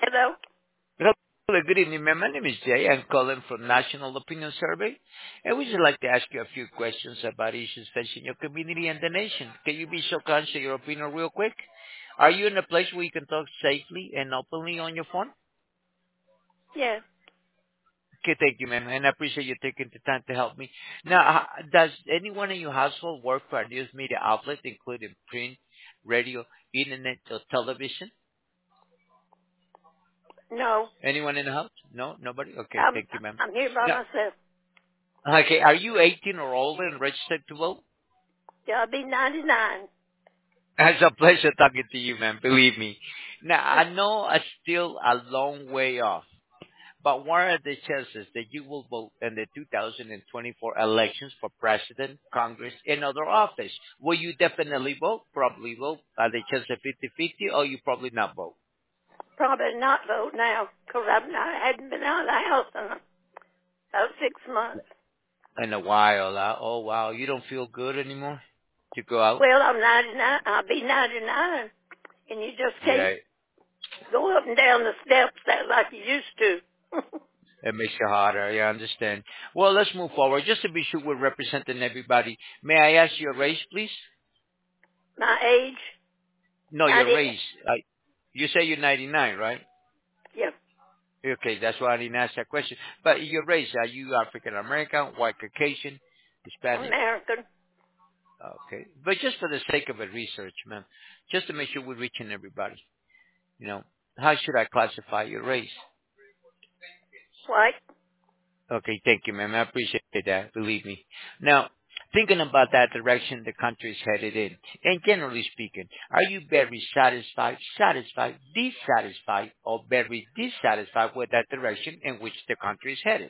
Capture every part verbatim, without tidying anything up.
Hello? Hello, good evening, ma'am. My name is Jay. I'm calling from National Opinion Survey, and we'd just like to ask you a few questions about issues facing your community and the nation. Can you be so kind to share your opinion real quick? Are you in a place where you can talk safely and openly on your phone? Yes. Okay, thank you, ma'am, and I appreciate you taking the time to help me. Now, uh, does anyone in your household work for a news media outlet, including print, radio, internet, or television? No. Anyone in the house? No? Nobody? Okay, I'm thank you, ma'am. I'm here by Now, myself. okay, are you eighteen or older and registered to vote? Yeah, I'll be ninety-nine. It's a pleasure talking to you, man. Believe me. Now, I know it's still a long way off, but what are the chances that you will vote in the two thousand twenty-four elections for president, Congress, and other office? Will you definitely vote? Probably vote. Are the chances fifty-fifty, or you probably not vote? Probably not vote now because I've not, I hadn't been out of the house in about six months. In a while. Uh, oh, wow. You don't feel good anymore to go out? Well, I'm ninety-nine. I'll be ninety-nine, and you just can't Yeah. go up and down the steps that like you used to. It makes it harder. Yeah, I understand. Well, let's move forward. Just to be sure we're representing everybody, may I ask your race, please? My age, No, your ninety. race. I, you say you're ninety-nine, right? Yeah, Okay, that's why I didn't ask that question. But your race, are you African American, white Caucasian, Hispanic? American. Okay. But just for the sake of a research, ma'am, just to make sure we're reaching everybody, you know, how should I classify your race? White. Okay, thank you, ma'am. I appreciate that. Believe me. Now, thinking about that direction the country is headed in, and generally speaking, are you very satisfied, satisfied, dissatisfied, or very dissatisfied with that direction in which the country is headed?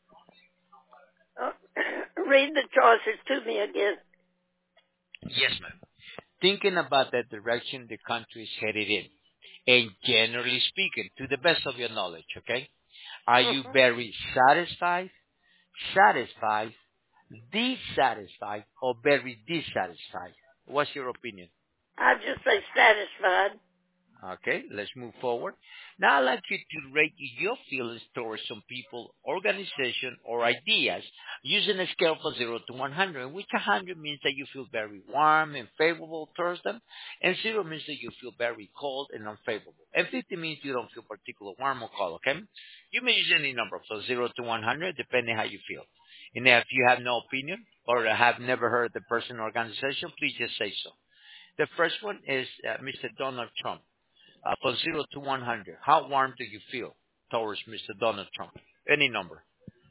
Uh, read the choices to me again. Yes, ma'am. Thinking about that direction the country is headed in, and generally speaking, to the best of your knowledge, okay? Are you Hmm. very satisfied, satisfied, dissatisfied, or very dissatisfied? What's your opinion? I just say satisfied. Okay, let's move forward. Now I'd like you to rate your feelings towards some people, organization, or ideas using a scale from zero to one hundred, in which one hundred means that you feel very warm and favorable towards them, and zero means that you feel very cold and unfavorable. And fifty means you don't feel particularly warm or cold, okay? You may use any number, so zero to one hundred, depending how you feel. And if you have no opinion or have never heard the person or organization, please just say so. The first one is uh, Mister Donald Trump. Uh, from zero to one hundred, how warm do you feel towards Mister Donald Trump? Any number.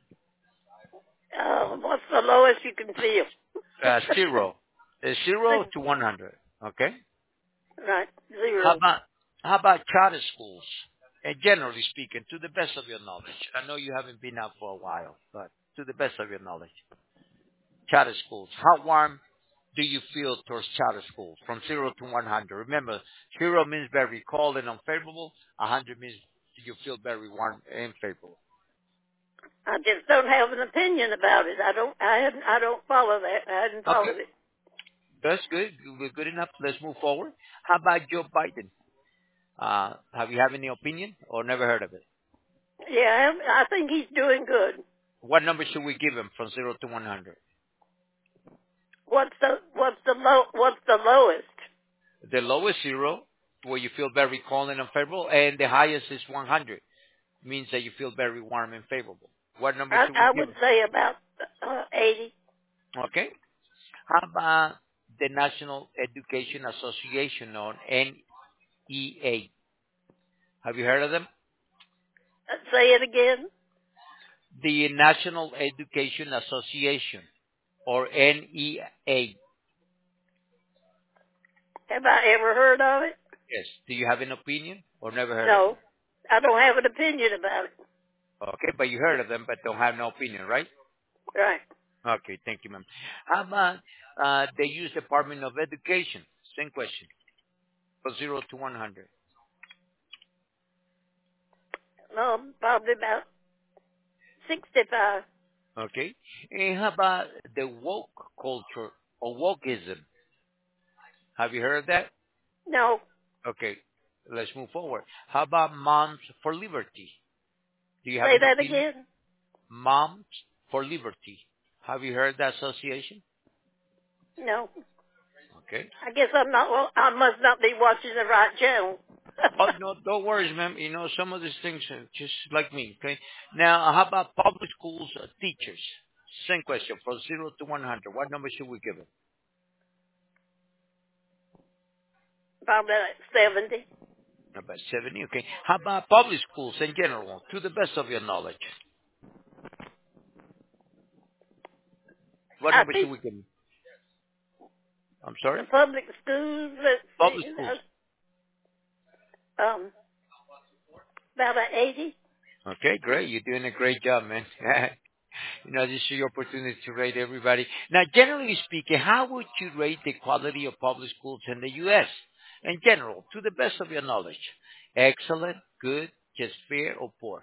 Uh, what's the lowest you can feel? Uh, zero. Uh, zero to one hundred. Okay. Right, How zero. about how about charter schools? And generally speaking, to the best of your knowledge, I know you haven't been out for a while, but to the best of your knowledge, charter schools. How warm do you feel towards charter schools from zero to one hundred? Remember, zero means very cold and unfavorable. one hundred means you feel very warm and favorable. I just don't have an opinion about it. I don't. I hadn't. I don't follow that. I hadn't Okay. followed it. That's good. We're good enough. Let's move forward. How about Joe Biden? Uh, have you have any opinion or never heard of it? Yeah, I, I think he's doing good. What number should we give him from zero to one hundred? What's the What's the low What's the lowest? The lowest zero, where you feel very cold and unfavorable, and the highest is one hundred, means that you feel very warm and favorable. What number I, should we I give would him? say about uh, eighty. Okay. How about the National Education Association, or N E A? Have you heard of them? Uh, say it again. The National Education Association, or N E A. Have I ever heard of it? Yes. Do you have an opinion or never heard of them? No, I don't have an opinion about it. Okay, but you heard of them but don't have no opinion, right? Right. Okay, thank you, ma'am. How about uh, the U S Department of Education? Same question. From zero to one hundred. No, probably about sixty-five. Okay. And how about the woke culture or wokeism? Have you heard of that? No. Okay. let's move forward. How about Moms for Liberty? Do you have Say an that opinion? again? Moms for Liberty. Have you heard that association? No. Okay. I guess I'm not, well, I must not be watching the right channel. Oh, no, don't worry, ma'am. You know, some of these things are just like me, okay? Now, how about public schools uh, teachers? Same question, from zero to one hundred. What number should we give them? Probably like seventy. About seventy, okay. How about public schools in general, to the best of your knowledge? What I number should think we give them? I'm the sorry? public schools, let's Public see, schools. uh, um, about an eighty. Okay, great. You're doing a great job, man. You know, this is your opportunity to rate everybody. Now, generally speaking, how would you rate the quality of public schools in the U S? In general, to the best of your knowledge? Excellent, good, just fair, or poor?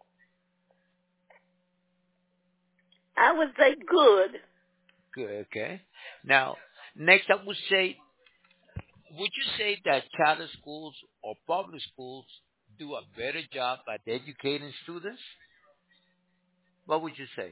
I would say good. Good, okay. Now, next I would say, would you say that charter schools or public schools do a better job at educating students? What would you say?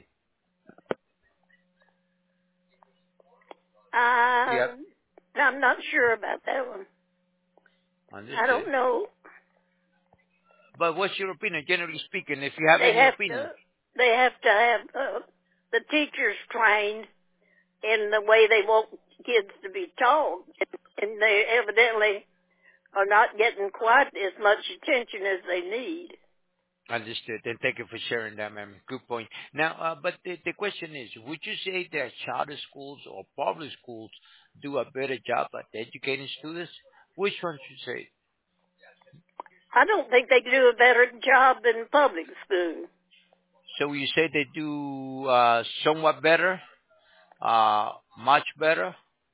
Yeah, Uh, I'm not sure about that one. I understood. don't know. But what's your opinion, generally speaking, if you have They any have opinion? to, they have to have uh, the teachers trained in the way they want kids to be taught, and they evidently are not getting quite as much attention as they need. Understood. And thank you for sharing that, ma'am. Good point. Now, uh, but the, the question is, would you say that charter schools or public schools do a better job at educating students? Which one should say? I don't think they do a better job than public school. So you say they do uh, somewhat better, uh, much better,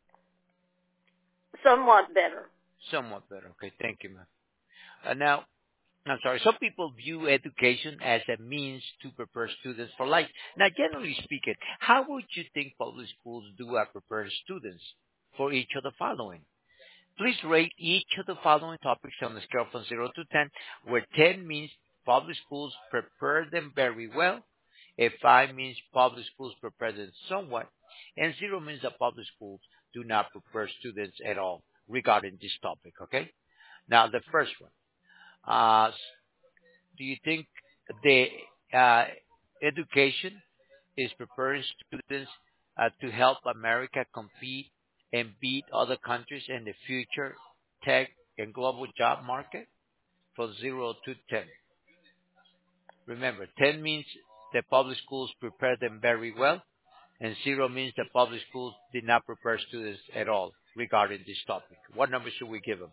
Somewhat better. somewhat better. Okay, thank you, ma'am. Uh, now, I'm sorry, some people view education as a means to prepare students for life. Now, generally speaking, how would you think public schools do at prepare students for each of the following? Please rate each of the following topics on the scale from zero to ten, where ten means public schools prepare them very well, a five means public schools prepare them somewhat, and zero means that public schools do not prepare students at all regarding this topic, okay? Now, the first one. Uh, do you think the uh, education is preparing students uh, to help America compete and beat other countries in the future tech and global job market? From zero to ten. Remember, ten means the public schools prepare them very well, and zero means the public schools did not prepare students at all regarding this topic. What number should we give them?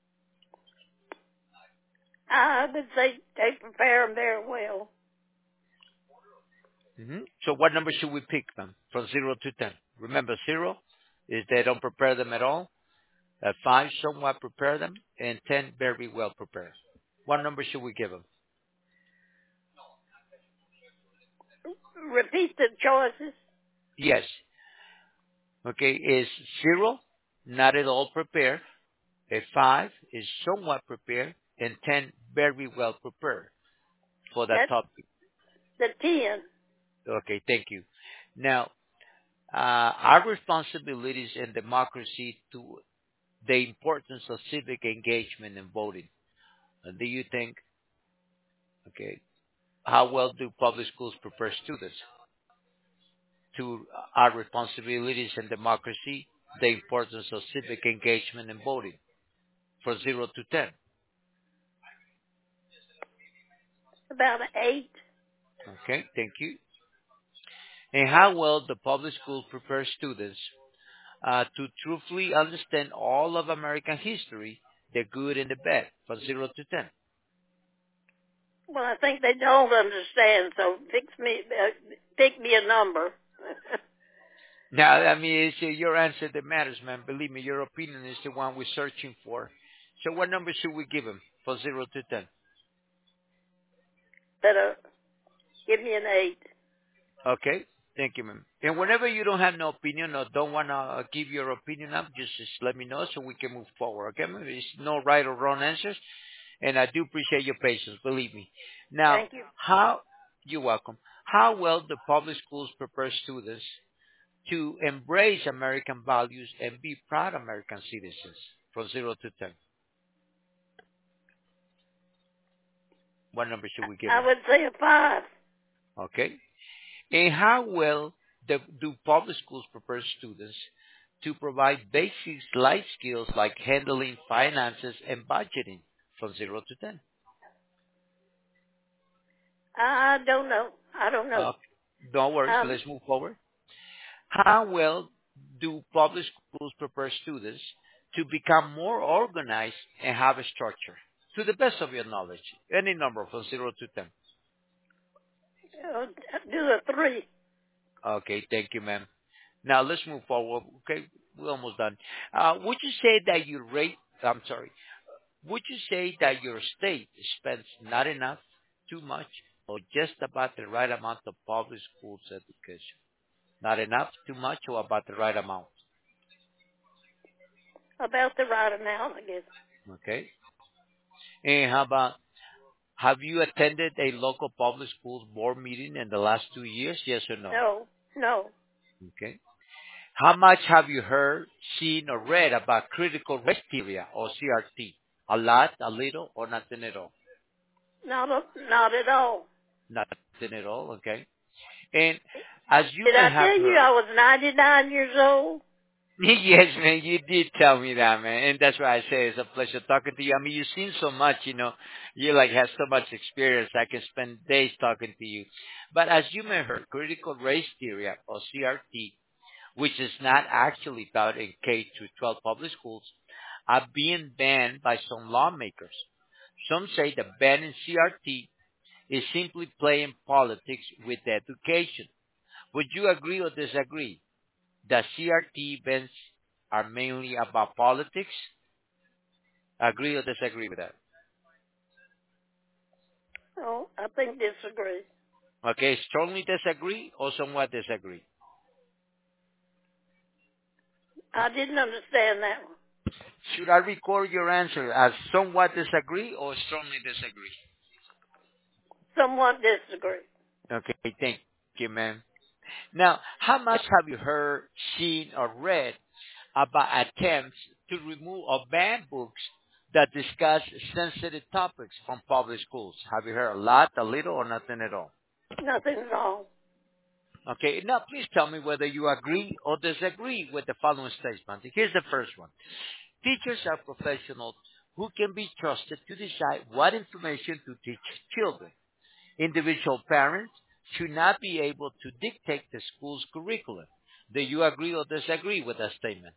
I would say they prepare them very well. hmm So what number should we pick them from zero to ten? Remember, zero is they don't prepare them at all. Uh, five somewhat prepare them, and ten very well prepared. What number should we give them? Repeat the choices. Yes. Okay, is zero not at all prepared. A five is somewhat prepared, and ten very well prepared for that That's topic. the ten. Okay, thank you. Now, uh, our responsibilities in democracy to the importance of civic engagement and voting. Uh, do you think, okay, how well do public schools prepare students to our responsibilities in democracy, the importance of civic engagement and voting, from zero to ten? About an eight. Okay, thank you. And how well the public schools prepare students uh, to truthfully understand all of American history, the good and the bad, from zero to ten? Well, I think they don't understand, so fix me, uh, pick me a number. Now, I mean, it's uh, your answer that matters, man. Believe me, your opinion is the one we're searching for. So what number should we give them from zero to ten? But uh, give me an eight. Okay. Thank you, ma'am. And whenever you don't have no opinion or don't want to give your opinion up, just, just let me know so we can move forward. Okay, ma'am? There's no right or wrong answers, and I do appreciate your patience. Believe me. Now, Thank you. how you're welcome. How well the public schools prepare students to embrace American values and be proud American citizens from zero to ten? What number should we give I them? would say a five. Okay. And how well the, do public schools prepare students to provide basic life skills like handling finances and budgeting from zero to ten? I don't know. I don't know. Uh, don't worry. Um, Let's move forward. How well do public schools prepare students to become more organized and have a structure? To the best of your knowledge, any number from zero to ten. uh, do a three. Okay, thank you, ma'am. Now let's move forward. Okay, we're almost done. Uh, would you say that you rate, I'm sorry, would you say that your state spends not enough, too much, or just about the right amount of public schools education? Not enough, too much, or about the right amount? About the right amount, I guess. Okay. And how about, have you attended a local public schools board meeting in the last two years? Yes or no? No, no, Okay. How much have you heard, seen, or read about critical race theory or C R T? A lot, a little, or nothing at all? not a, not at all. Nothing at all, okay. And as you Did may I have tell you heard, I was ninety-nine years old? yes, man, you did tell me that, man, and that's why I say it's a pleasure talking to you. I mean, you've seen so much, you know, you like have so much experience. I can spend days talking to you. But as you may have heard, critical race theory or C R T, which is not actually taught in K through twelve public schools, are being banned by some lawmakers. Some say the banning C R T is simply playing politics with education. Would you agree or disagree that C R T events are mainly about politics? Agree or disagree with that? Oh, I think disagree. Okay, strongly disagree or somewhat disagree? I didn't understand that one. Should I record your answer as somewhat disagree or strongly disagree? Somewhat disagree. Okay, thank you, ma'am. Now, how much have you heard, seen, or read about attempts to remove or ban books that discuss sensitive topics from public schools? Have you heard a lot, a little, or nothing at all? Nothing at all. Okay, now please tell me whether you agree or disagree with the following statement. Here's the first one. Teachers are professionals who can be trusted to decide what information to teach children. Individual parents should not be able to dictate the school's curriculum. Do you agree or disagree with that statement?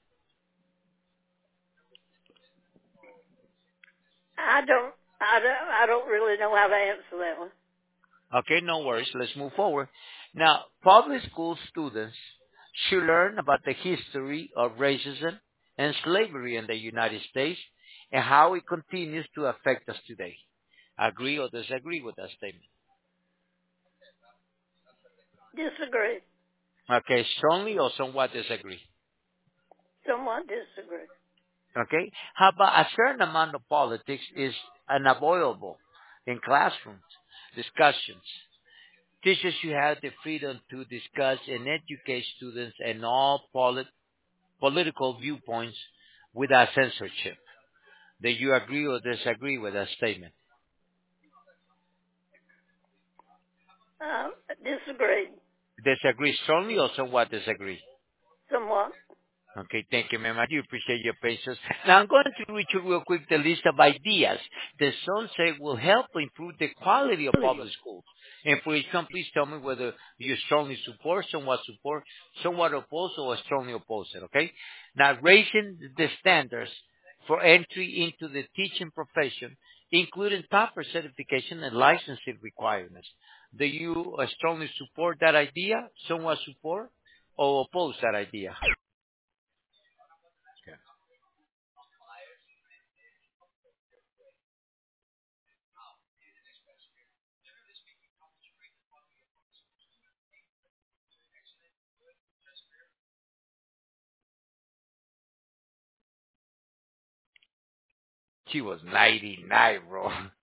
I don't, I don't, I don't really know how to answer that one. Okay, no worries. Let's move forward. Now, public school students should learn about the history of racism and slavery in the United States and how it continues to affect us today. Agree or disagree with that statement? Disagree. Okay, strongly or somewhat disagree? Somewhat disagree. Okay? How about a certain amount of politics is unavoidable in classrooms discussions. Teachers should have the freedom to discuss and educate students and all polit- political viewpoints without censorship. Do you agree or disagree with that statement? Uh, disagree. Disagree strongly or somewhat disagree? Somewhat. Okay, thank you, ma'am. I do appreciate your patience. Now, I'm going to read you real quick the list of ideas that some say will help improve the quality of public schools. And for each one, please tell me whether you strongly support, somewhat support, somewhat oppose, or strongly oppose it, okay? Now, raising the standards for entry into the teaching profession, including TOEFL certification and licensing requirements. Do you uh, strongly support that idea, somewhat support, or oppose that idea? She was ninety-nine, bro.